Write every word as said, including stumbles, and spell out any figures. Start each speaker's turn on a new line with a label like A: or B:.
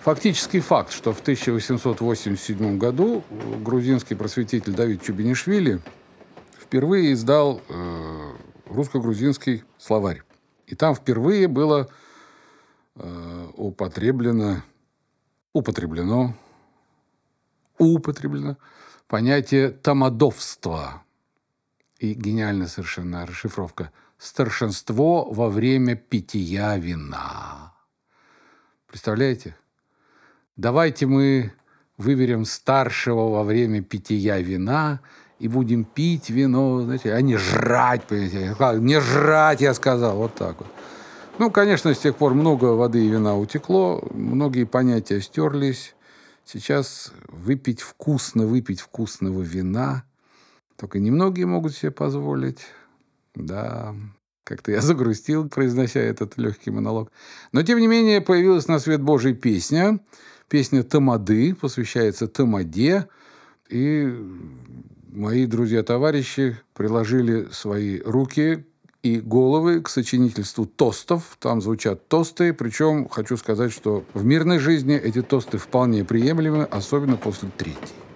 A: Фактический факт, что в тысяча восемьсот восемьдесят седьмом году грузинский просветитель Давид Чубинишвили впервые издал э, русско-грузинский словарь. И там впервые было э, употреблено, употреблено, употреблено понятие тамадовства. И гениальная совершенно расшифровка. Старшинство во время питья вина. Представляете? Давайте мы выберем старшего во время питья вина и будем пить вино, знаете, а не жрать, понимаете? Не жрать, я сказал, вот так вот. Ну, конечно, с тех пор много воды и вина утекло, многие понятия стерлись. Сейчас выпить вкусно, выпить вкусного вина только немногие могут себе позволить. Да, как-то я загрустил, произнося этот легкий монолог. Но, тем не менее, появилась на свет Божий песня. Песня «Тамады», посвящается Тамаде. И мои друзья-товарищи приложили свои руки и головы к сочинительству тостов. Там звучат тосты. Причем хочу сказать, что в мирной жизни эти тосты вполне приемлемы, особенно после третьей.